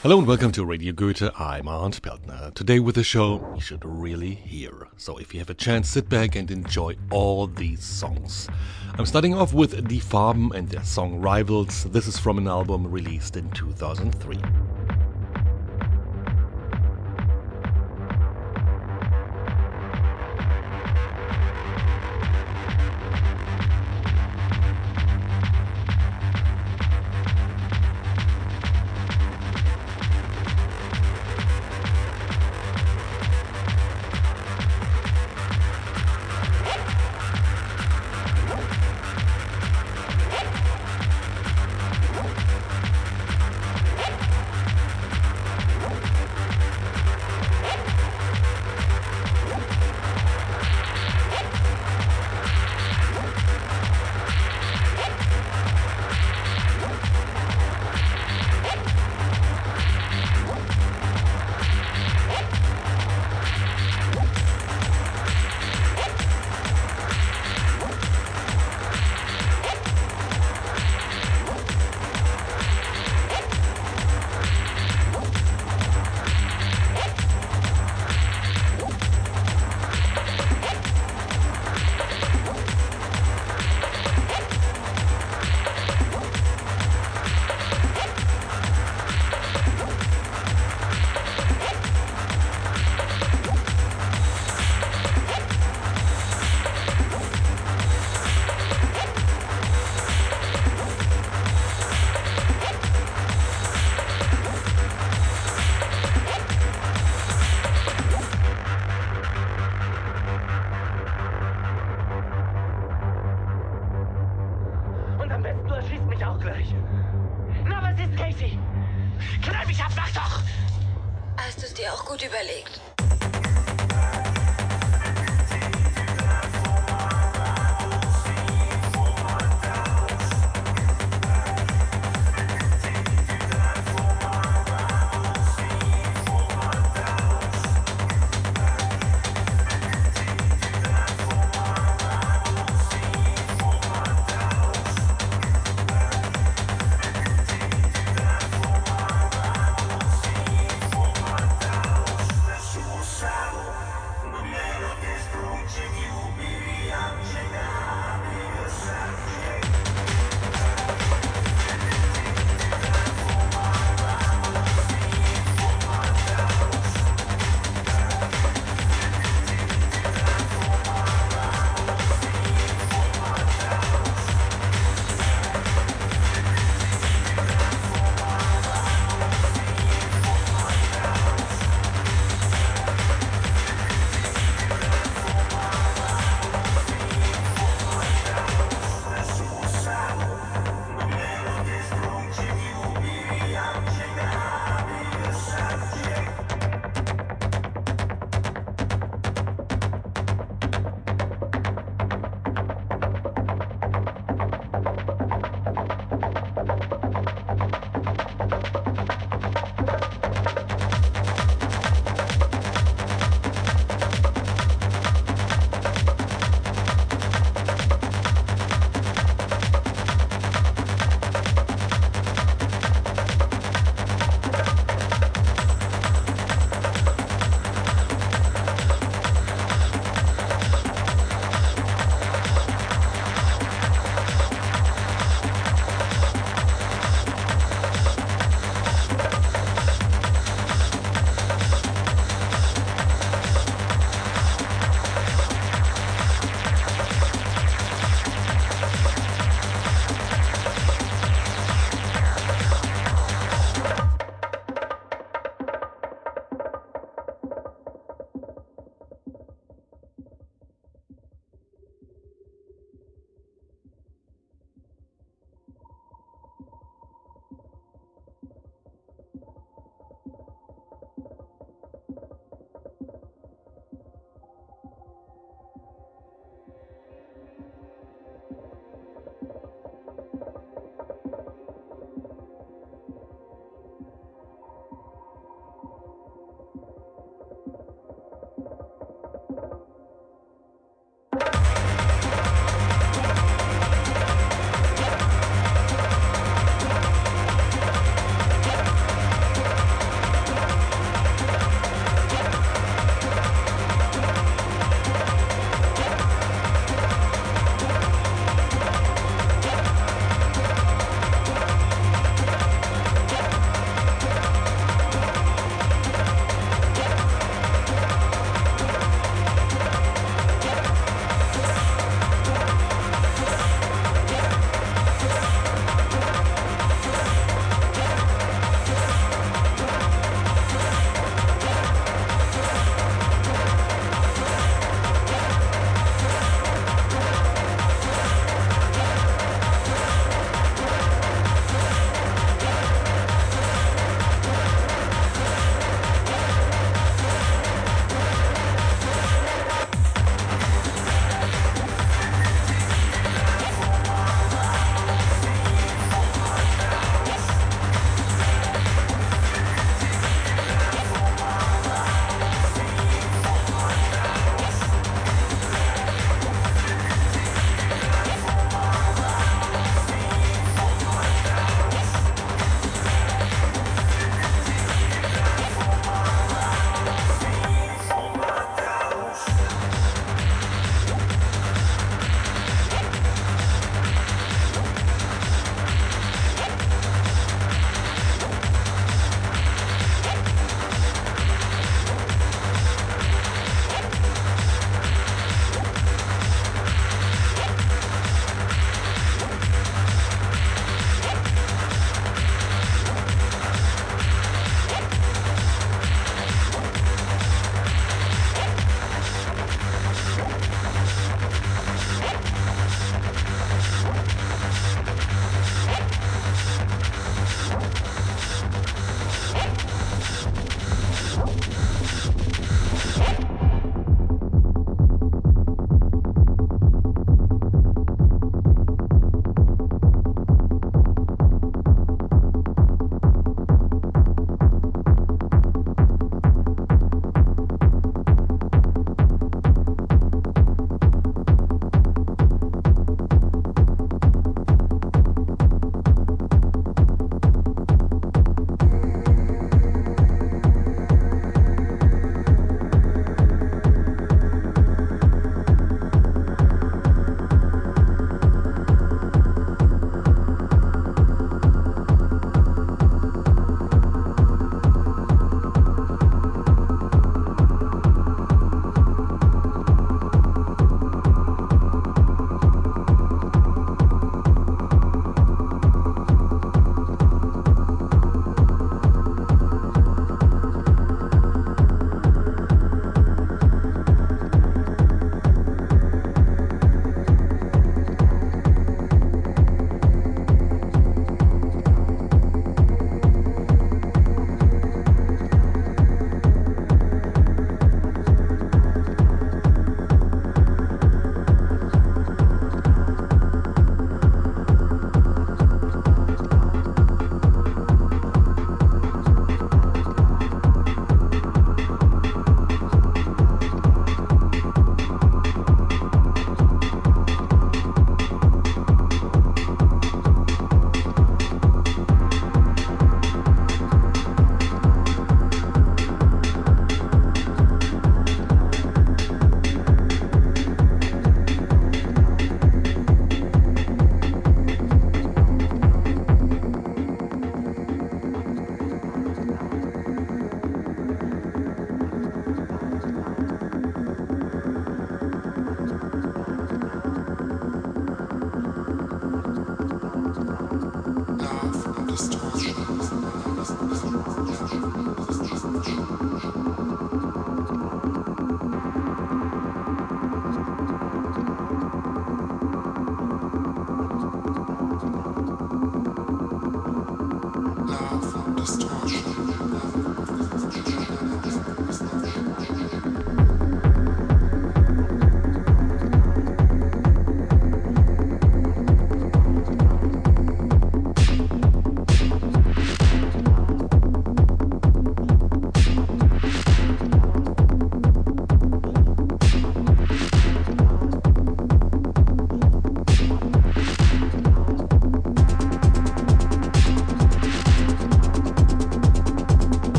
Hello and welcome to Radio Goethe. I'm Arndt Peltner. Today with a show you should really hear. So if you have a chance, sit back and enjoy all these songs. I'm starting off with Die Farben and their song Rivals. This is from an album released in 2003. Hast du es dir auch gut überlegt?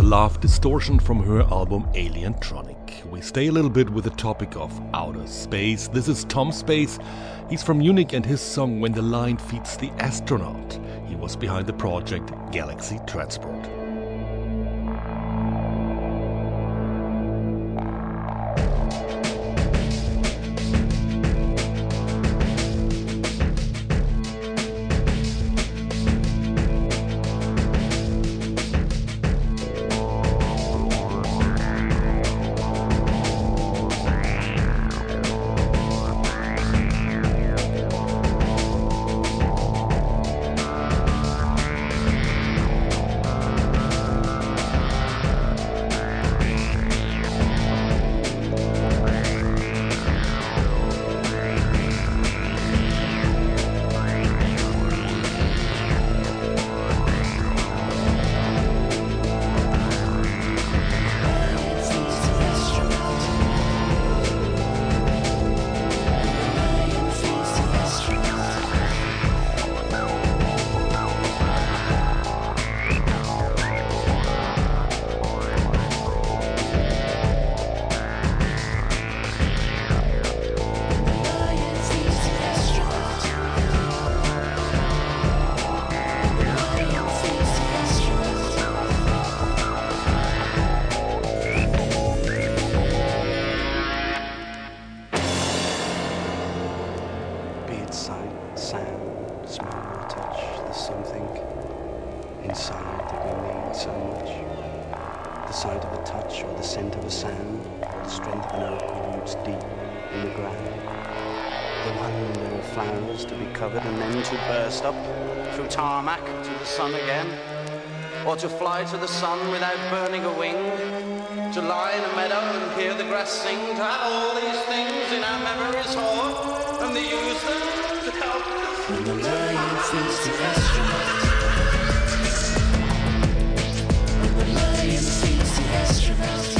Love Distortion from her album Alientronic. We stay a little bit with the topic of outer space. This is Tom Space. He's from Munich and his song When the Line Feeds the Astronaut. He was behind the project Galaxy Transport. Or to fly to the sun without burning a wing, to lie in a meadow and hear the grass sing, to have all these things in our memories stored, and to use them to help us. When the lion feeds the astronaut. When the lion feeds the astronaut.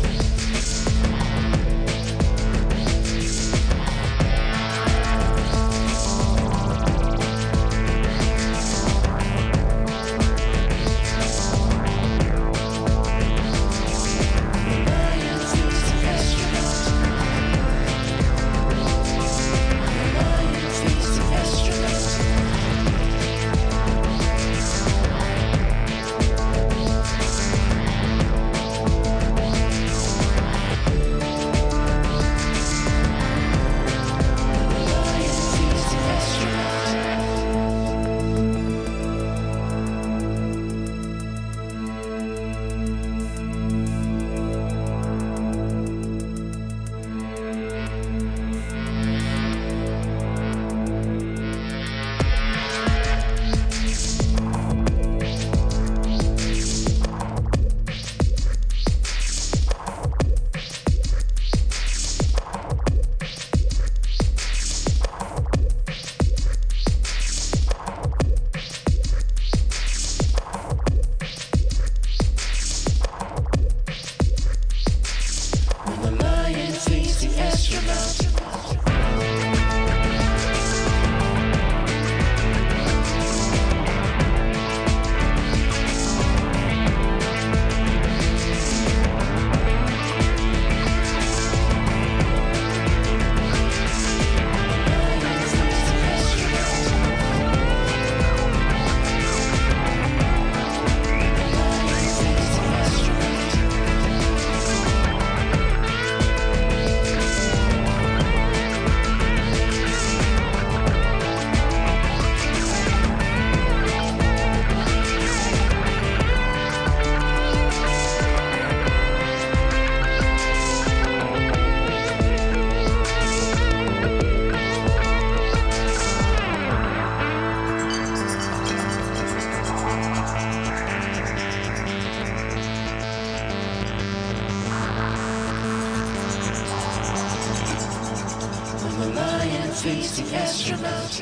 face the astronaut.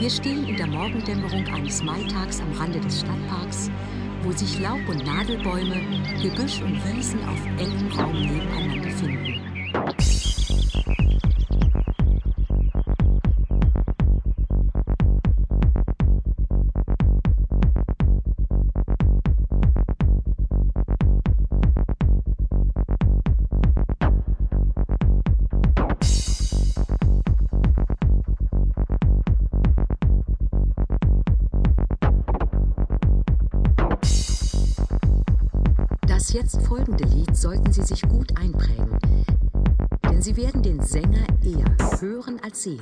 Wir stehen in der Morgendämmerung eines Maitags am Rande des Stadtparks, wo sich Laub- und Nadelbäume, Gebüsch und Wiesen auf engem Raum nebeneinander finden. Das jetzt folgende Lied sollten Sie sich gut einprägen, denn Sie werden den Sänger eher hören als sehen.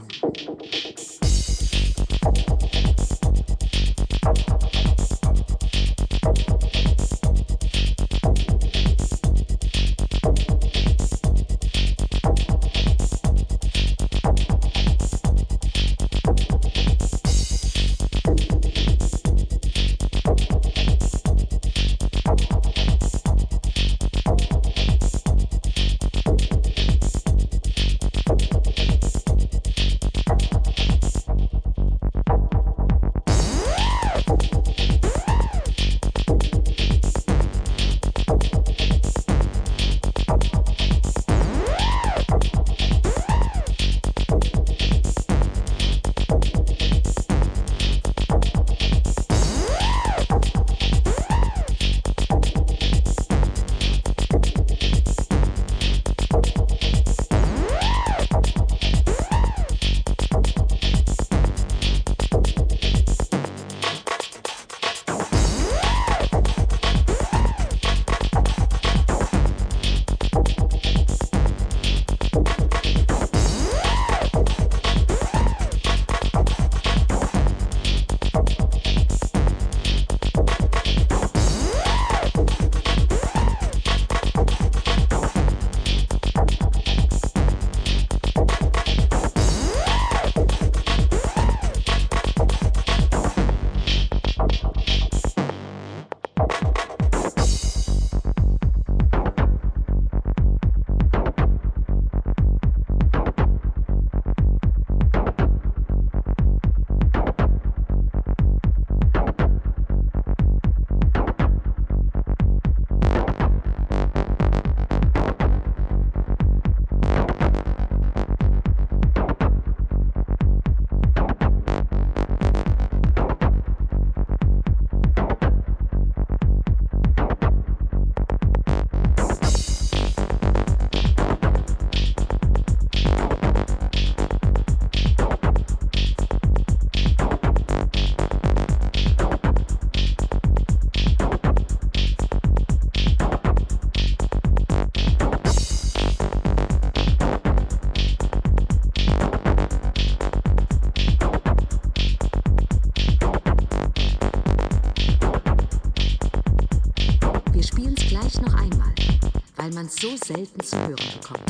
Weil man es so selten zu hören bekommt.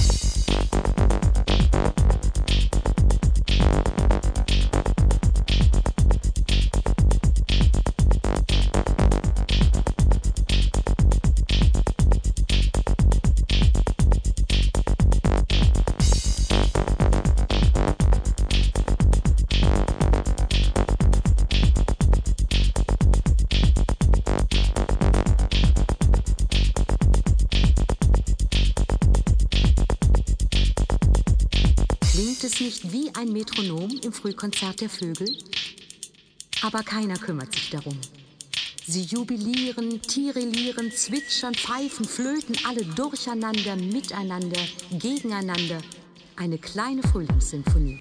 Klingt es nicht wie ein Metronom im Frühkonzert der Vögel? Aber keiner kümmert sich darum. Sie jubilieren, tirillieren, zwitschern, pfeifen, flöten, alle durcheinander, miteinander, gegeneinander. Eine kleine Frühlingssinfonie.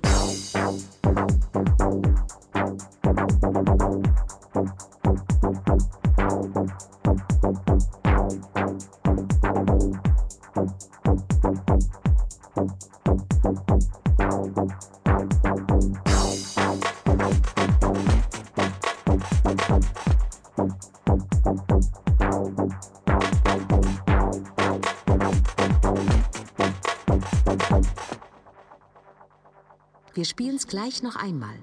Wir spielen es gleich noch einmal.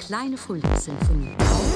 kleine Frühlingssymphonie.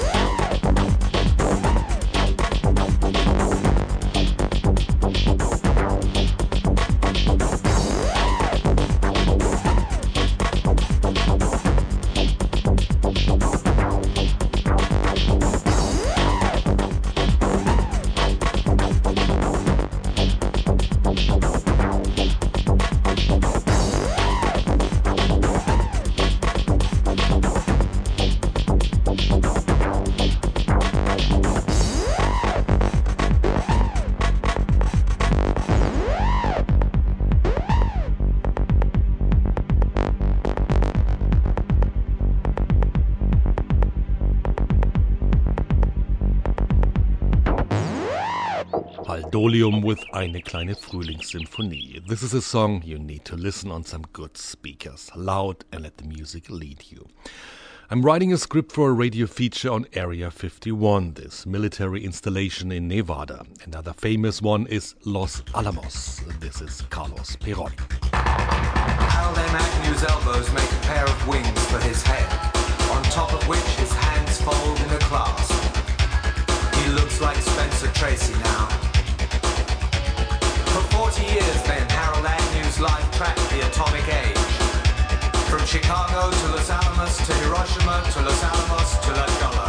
Dolium with Eine kleine Frühlingssymphonie. This is a song you need to listen on some good speakers, loud, and let the music lead you. I'm writing a script for a radio feature on Area 51, this military installation in Nevada. Another famous one is Los Alamos. This is Carlos Peron. Harold M. Agnew's elbows make a pair of wings for his head, on top of which his hands fold in a clasp. He looks like Spencer Tracy now. For 40 years then, Harold Agnew's life tracked the atomic age. From Chicago to Los Alamos to Hiroshima to Los Alamos to La Jolla.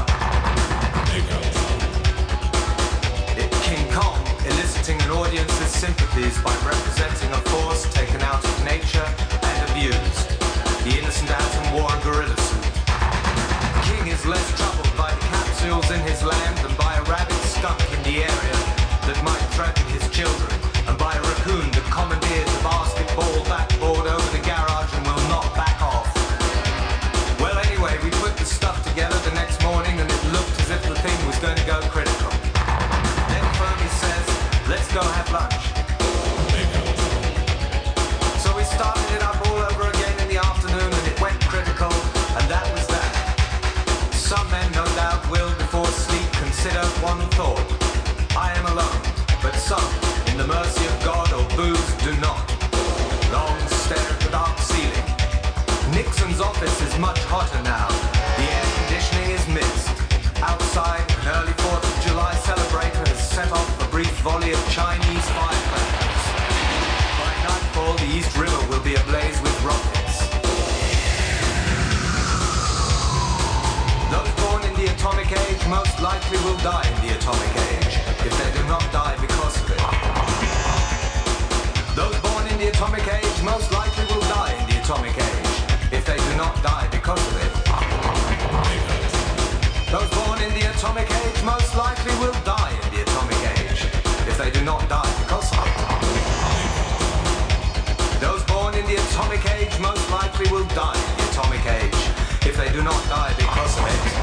King Kong, eliciting an audience's sympathies by representing a force taken out of nature and abused. The innocent atom wore a gorilla suit. King is less troubled by the capsules in his land than by a rabid skunk in the area that might threaten his children, and by a raccoon that commandeers a basketball backboard over the garage and will not back off. Well, anyway, we put the stuff together the next morning and it looked as if the thing was going to go critical. Then Fermi says, let's go have lunch. So we started it up all over again in the afternoon and it went critical, and that was that. Some men, no doubt, will before sleep consider one thought. I am alone, but some, in the mercy of God or booze, do not. Long stare at the dark ceiling. Nixon's office is much hotter now. The air conditioning is missed. Outside, an early 4th of July celebrator has set off a brief volley of Chinese firecrackers. By nightfall, the East River will be ablaze with rockets. Those born in the atomic age most likely will die in the atomic age, if they do not die because of it. Those born in the atomic age most likely will die in the atomic age, if they do not die because of it. Those born in the atomic age most likely will die in the atomic age, if they do not die because of it. Those born in the atomic age most likely will die in the atomic age, if they do not die because of it.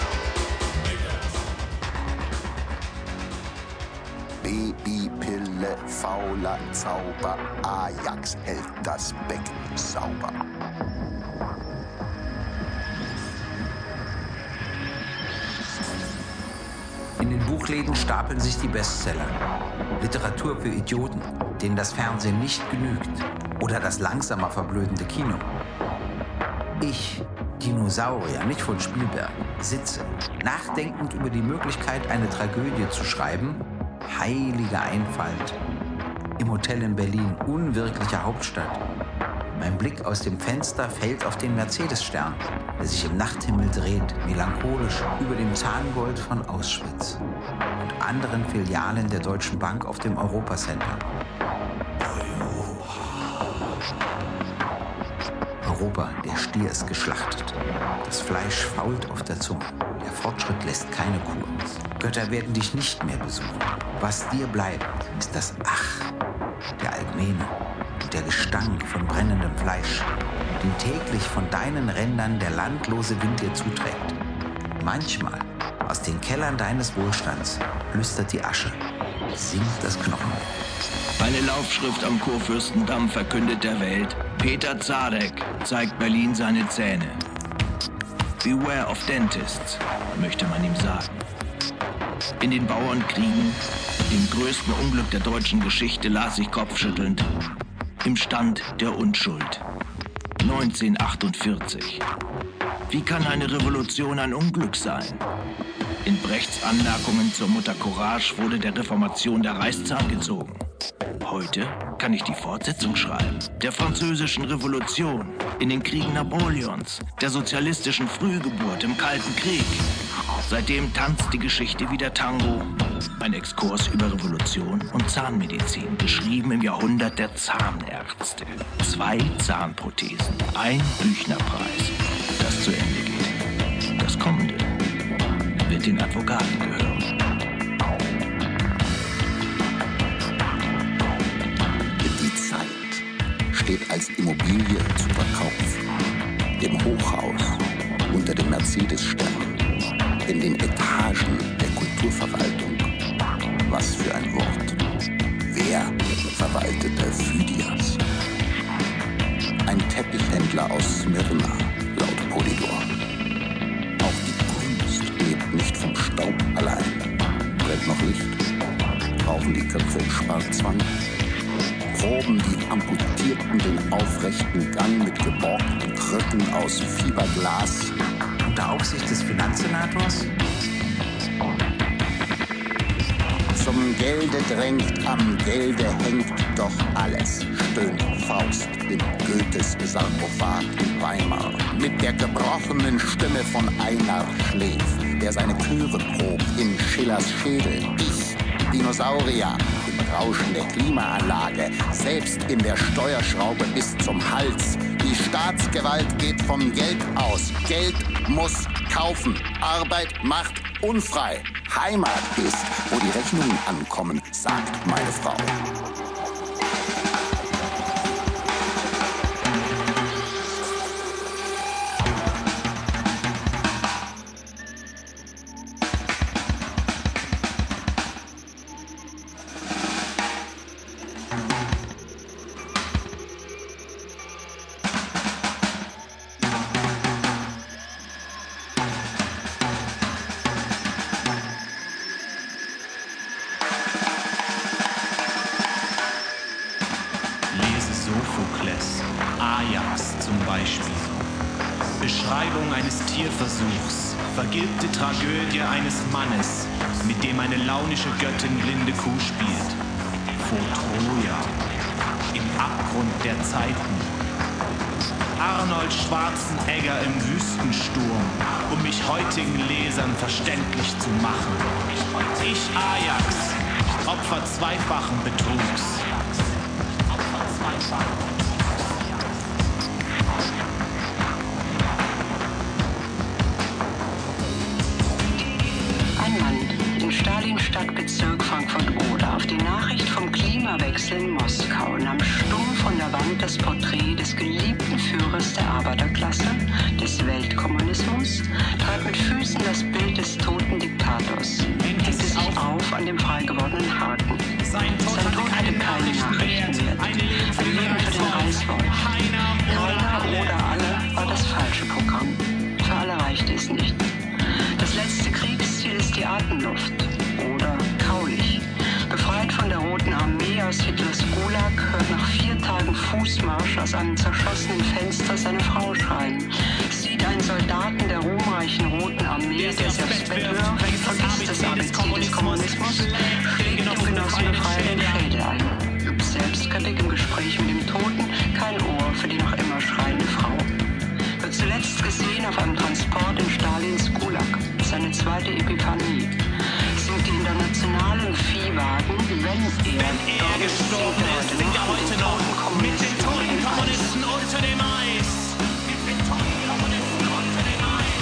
Baby Pille, fauler Zauber. Ajax hält das Becken sauber. In den Buchläden stapeln sich die Bestseller. Literatur für Idioten, denen das Fernsehen nicht genügt. Oder das langsamer verblödende Kino. Ich, Dinosaurier, nicht von Spielberg, sitze, nachdenkend über die Möglichkeit, eine Tragödie zu schreiben. Heilige Einfalt. Im Hotel in Berlin, unwirkliche Hauptstadt. Mein Blick aus dem Fenster fällt auf den Mercedes-Stern, der sich im Nachthimmel dreht, melancholisch über dem Zahngold von Auschwitz und anderen Filialen der Deutschen Bank auf dem Europa-Center. Europa, der Stier ist geschlachtet. Das Fleisch fault auf der Zunge. Der Fortschritt lässt keine Kur. Götter werden dich nicht mehr besuchen. Was dir bleibt, ist das Ach der Alkmene und der Gestank von brennendem Fleisch, den täglich von deinen Rändern der landlose Wind dir zuträgt. Manchmal, aus den Kellern deines Wohlstands, lüstert die Asche, singt das Knochenbett. Eine Laufschrift am Kurfürstendamm verkündet der Welt: Peter Zadek zeigt Berlin seine Zähne. Beware of Dentists, möchte man ihm sagen. In den Bauernkriegen, dem größten Unglück der deutschen Geschichte, las ich kopfschüttelnd: Im Stand der Unschuld. 1948. Wie kann eine Revolution ein Unglück sein? In Brechts Anmerkungen zur Mutter Courage wurde der Reformation der Reißzahn gezogen. Heute kann ich die Fortsetzung schreiben. Der französischen Revolution, in den Kriegen Napoleons, der sozialistischen Frühgeburt im Kalten Krieg. Seitdem tanzt die Geschichte wie der Tango. Ein Exkurs über Revolution und Zahnmedizin, geschrieben im Jahrhundert der Zahnärzte. 2 Zahnprothesen, ein Büchnerpreis, das zu Ende geht. Das Kommende wird den Advokaten gehören. Die Zeit steht als Immobilie zu verkaufen. Im Hochhaus, unter dem Mercedes-Stern, in den Etagen der Kulturverwaltung. Was für ein Wort. Wer verwaltete Phidias? Ein Teppichhändler aus Smyrna, laut Polydor. Auch die Kunst lebt nicht vom Staub allein. Brennt noch Licht? Rauchen die Köpfe im Schwarzwand? Proben die Amputierten den aufrechten Gang mit geborgten Krücken aus Fiberglas? Unter Aufsicht des Finanzsenators? Zum Gelde drängt, am Gelde hängt doch alles, stöhnt Faust in Goethes Sarkophag in Weimar. Mit der gebrochenen Stimme von Einar Schläf, der seine Chöre probt in Schillers Schädel. Ich, Dinosaurier, im Rauschen der Klimaanlage, selbst in der Steuerschraube bis zum Hals. Die Staatsgewalt geht vom Geld aus. Geld muss kaufen. Arbeit macht unfrei. Heimat ist, wo die Rechnungen ankommen, sagt meine Frau. Vergilbte Tragödie eines Mannes, mit dem eine launische Göttin blinde Kuh spielt. Vor Troja, im Abgrund der Zeiten. Arnold Schwarzenegger im Wüstensturm, um mich heutigen Lesern verständlich zu machen. Ich Ajax, Opfer zweifachen Betrugs. Stadtbezirk Frankfurt-Oder auf die Nachricht vom Klimawechsel in Moskau nahm stumm von der Wand das Porträt des geliebten Führers der Arbeiterklasse, des Weltkommunismus, trat mit Füßen das Bild des toten Diktators, legte sich auf an dem frei gewordenen Haken. Sein Tod hatte Bratenluft oder kaulich. Befreit von der Roten Armee aus Hitlers Gulag, hört nach 4 Tagen Fußmarsch aus einem zerschossenen Fenster seine Frau schreien. Sieht einen Soldaten der ruhmreichen Roten Armee, der selbst Bettler vergisst das ABC des Kommunismus, schlägt dem Genossenbefreier den Schädel ein. Übt Selbstkritik im Gespräch mit dem Toten, kein Ohr für die noch immer schreiende Frau. Wird zuletzt gesehen auf einem Transport in Stalins Gulag. Seine zweite Epiphanie. Sind die internationalen Viehwagen, wenn er gestorben ist, singt er heute noch mit den toten Kommunisten unter dem Eis. Mit den toten Kommunisten unter dem Eis.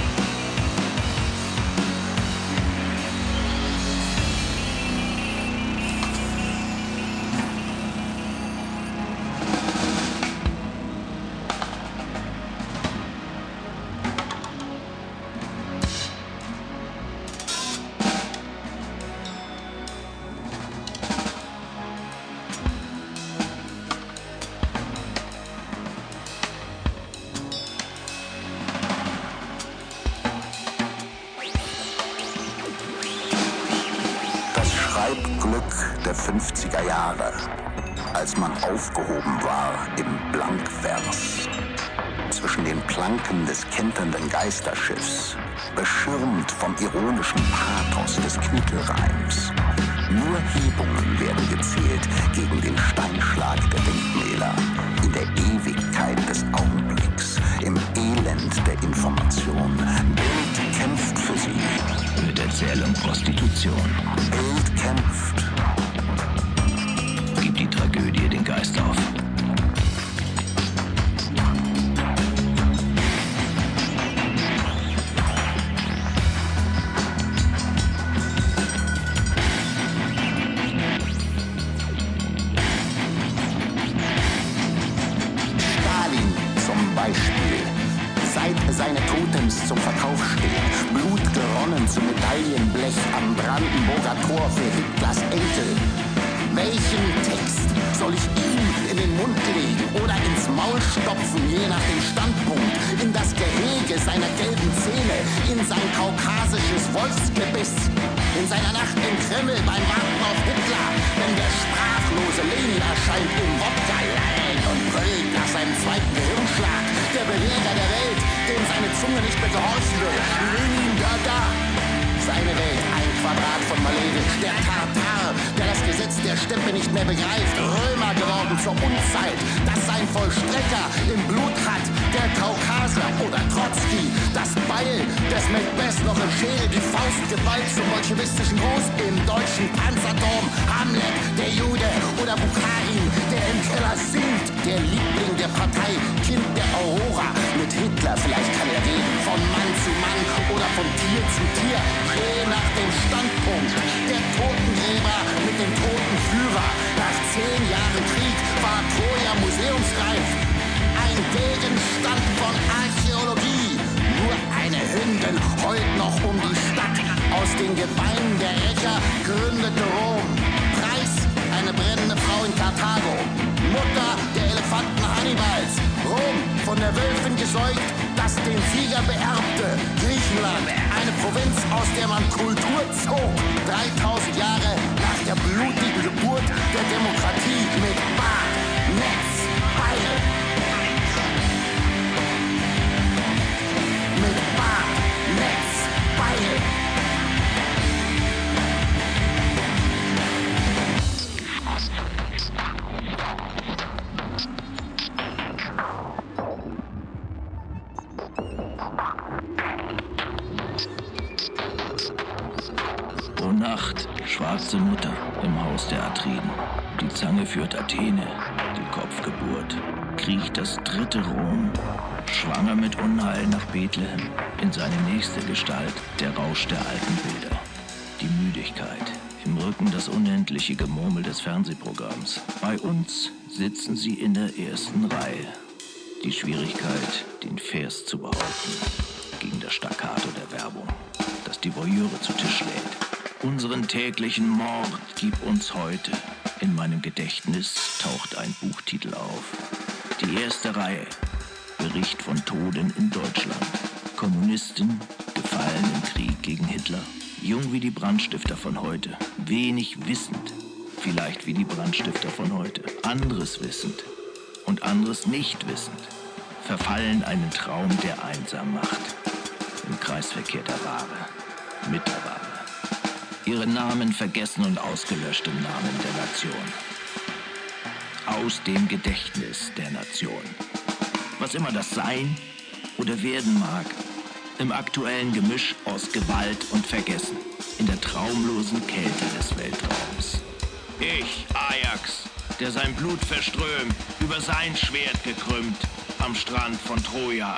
Glück der 50er Jahre, als man aufgehoben war im Blankvers, zwischen den Planken des kenternden Geisterschiffs, beschirmt vom ironischen Pathos des Knittelreims. Nur Hebungen werden gezählt gegen den Steinschlag der Denkmäler, in der Ewigkeit des Augenblicks, im Elend der Information. Bild kämpft für sie. Mit Erzählung Prostitution. Bild kämpft. Gibt die Tragödie den Geist auf. Seine Totems zum Verkauf stehen, Blut geronnen zu Medaillenblech am Brandenburger Tor für Hitlers Enkel. Welchen Text soll ich ihm in den Mund legen oder ins Maul stopfen, je nach dem Standpunkt, in das Gehege seiner gelben Zähne, in sein kaukasisches Wolfsgebiss, in seiner Nacht im Kreml beim Warten auf Hitler, wenn der sprachlose Lenin erscheint im Wodka und brüllt nach seinem zweiten Gehirnschlag, der Beweger der Welt, dem seine Zunge nicht mehr gehorchen will. Lenin, da. Seine Welt, ein Quadrat von Malevich, der Tartar, der das Gesetz der Steppe nicht mehr begreift, Römer geworden zur Unzeit, das sein Vollstrecker im Blut hat, der Kaukaser oder Trotzki, das Beil des Macbeth noch im Schädel, die Faust geballt zum bolschewistischen Gruß im deutschen Panzerturm, Hamlet, der Jude oder Bukharin, der im Keller singt, der Liebling der Partei, Kind der Aurora, mit Hitler vielleicht kann er reden, von Mann zu Mann oder von Tier zu Tier, je nach dem Standpunkt, der Totengräber mit dem toten Führer. Nach 10 Jahren Krieg war Troja museumsreif. Ein Gegenstand von Archäologie. Nur eine Hündin heult noch um die Stadt. Aus den Gebeinen der Rächer gründete Rom. Preis, eine brennende Frau in Karthago. Mutter der Elefanten Hannibals. Rom, von der Wölfin gesäugt, das den Sieger beerbte. Griechenland, eine Provinz, aus der man Kultur zog. 3000 Jahre nach der blutigen Geburt der Demokratie mit Bart, Netz, Beil. Mit Bart, Netz, Beil. Nacht, schwarze Mutter im Haus der Atriden. Die Zange führt Athene, die Kopfgeburt. Kriecht das dritte Rom, schwanger mit Unheil nach Bethlehem. In seine nächste Gestalt der Rausch der alten Bilder. Die Müdigkeit, im Rücken das unendliche Gemurmel des Fernsehprogramms. Bei uns sitzen sie in der ersten Reihe. Die Schwierigkeit, den Vers zu behaupten, gegen das Staccato der Werbung, das die Voyeure zu Tisch lädt. Unseren täglichen Mord gib uns heute. In meinem Gedächtnis taucht ein Buchtitel auf. Die erste Reihe. Bericht von Toten in Deutschland. Kommunisten gefallen im Krieg gegen Hitler. Jung wie die Brandstifter von heute, wenig wissend, vielleicht wie die Brandstifter von heute, anderes wissend und anderes nicht wissend, verfallen einen Traum, der einsam macht, im Kreisverkehr der Ware, mit der Ware. Ihre Namen vergessen und ausgelöscht im Namen der Nation. Aus dem Gedächtnis der Nation. Was immer das sein oder werden mag, im aktuellen Gemisch aus Gewalt und Vergessen, in der traumlosen Kälte des Weltraums. Ich, Ajax, der sein Blut verströmt, über sein Schwert gekrümmt, am Strand von Troja.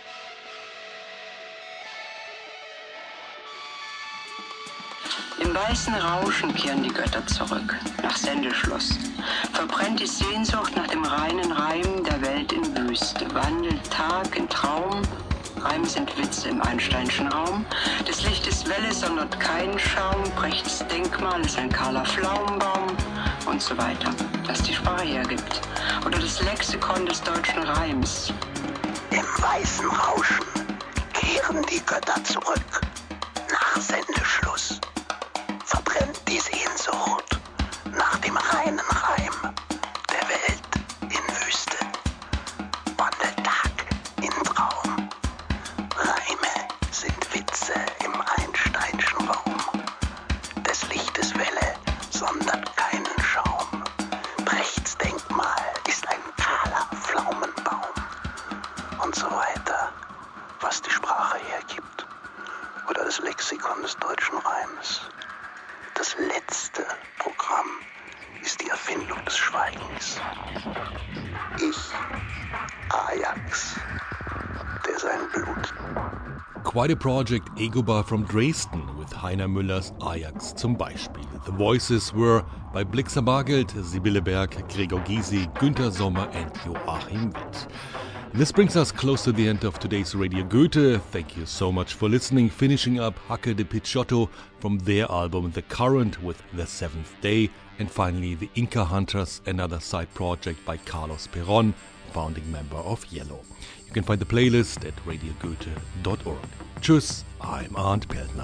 Im weißen Rauschen kehren die Götter zurück, nach Sendeschluss. Verbrennt die Sehnsucht nach dem reinen Reim der Welt in Wüste. Wandelt Tag in Traum, Reime sind Witze im Einsteinschen Raum. Des Lichtes Welle sondert keinen Schaum, Brechts Denkmal ist ein kahler Pflaumenbaum und so weiter, das die Sprache hergibt. Oder das Lexikon des deutschen Reims. Im weißen Rauschen kehren die Götter zurück, nach Sendeschluss. Verbrennt die Sehnsucht nach dem reinen Reim der Welt in Wüste. Wandelt Tag in Traum. Reime sind Witze im Einsteinschen Raum. Des Lichtes Welle sondert keinen Schaum. Brechts Denkmal ist ein kahler Pflaumenbaum. Und so weiter, was die Sprache hergibt. Oder das Lexikon des deutschen Reims. Das letzte Programm ist die Erfindung des Schweigens. Ich, Ajax, der sein Blut. Quite a project, Egoba from Dresden with Heiner Müllers Ajax zum Beispiel. The voices were by Blixa Bargeld, Sibylle Berg, Gregor Gysi, Günther Sommer and Joachim Witt. This brings us close to the end of today's Radio Goethe. Thank you so much for listening. Finishing up Hacke de Picciotto from their album The Current with The Seventh Day. And finally the Inca Hunters, another side project by Carlos Peron, founding member of Yellow. You can find the playlist at radiogoethe.org. Tschüss, I'm Arndt Peltner.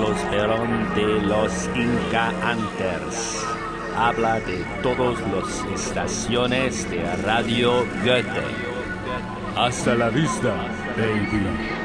Carlos Perón de los Inca-Anters. Habla de todas las estaciones de Radio Goethe. Hasta la vista, baby.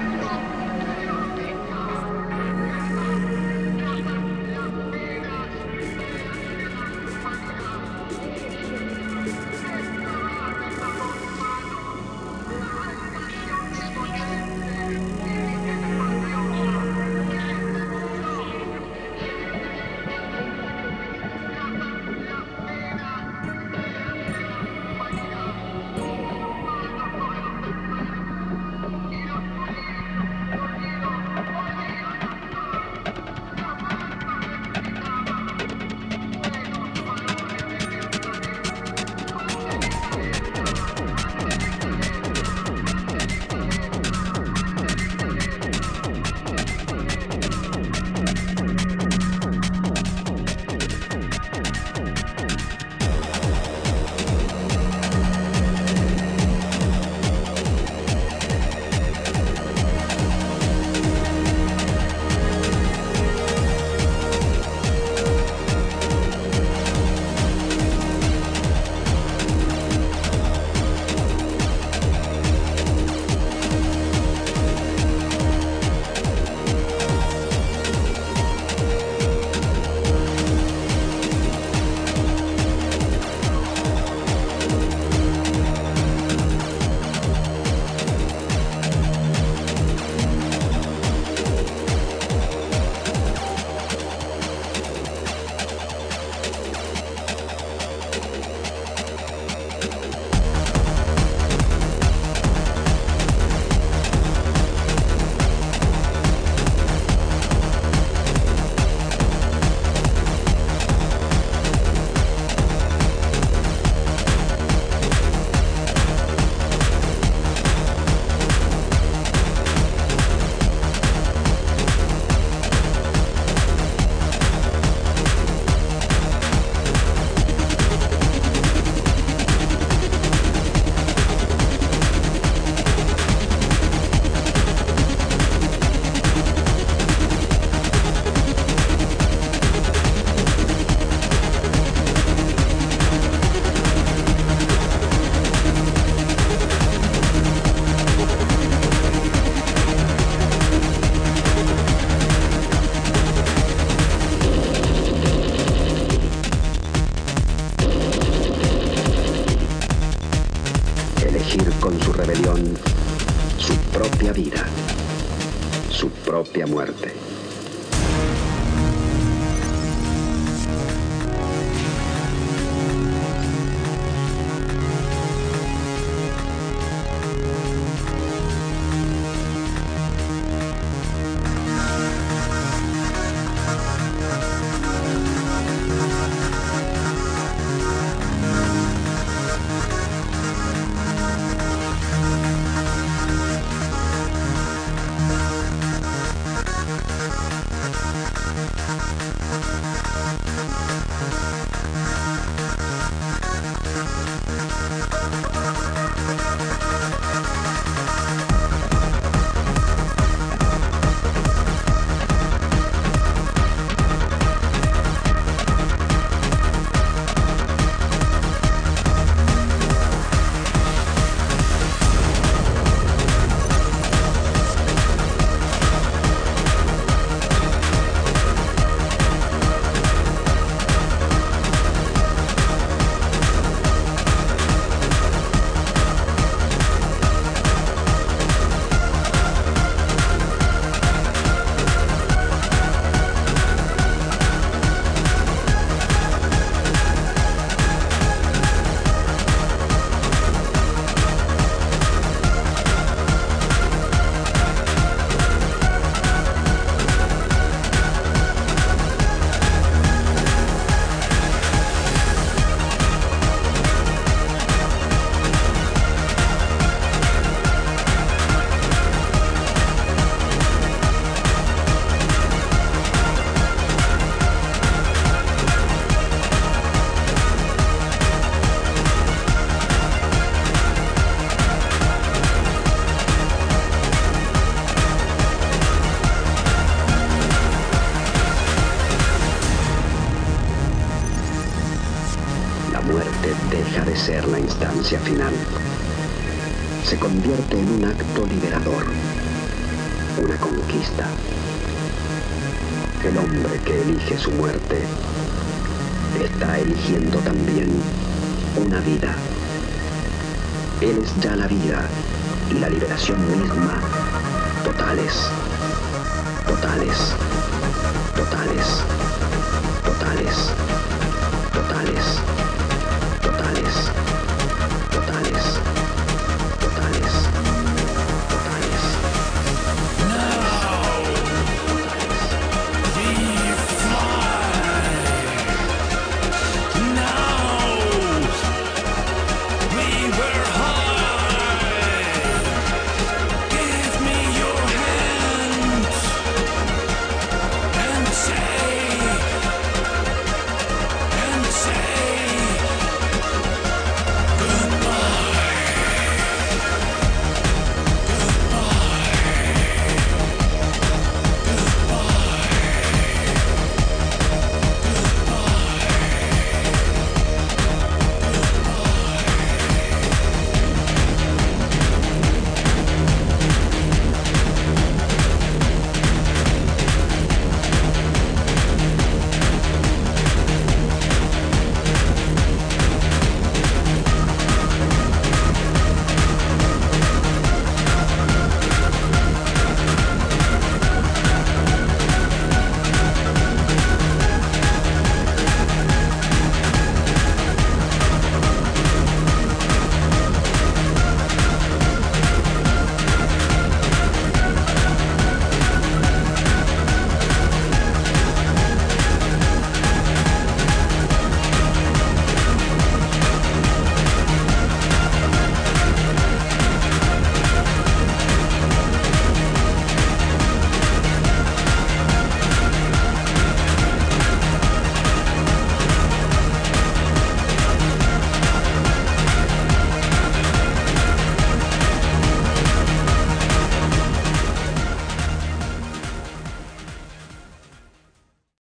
Con su rebelión, su propia vida, su propia muerte. deja de ser la instancia final. Se convierte en un acto liberador, una conquista. El hombre que elige su muerte está eligiendo también una vida. Él es ya la vida y la liberación misma, totales, totales.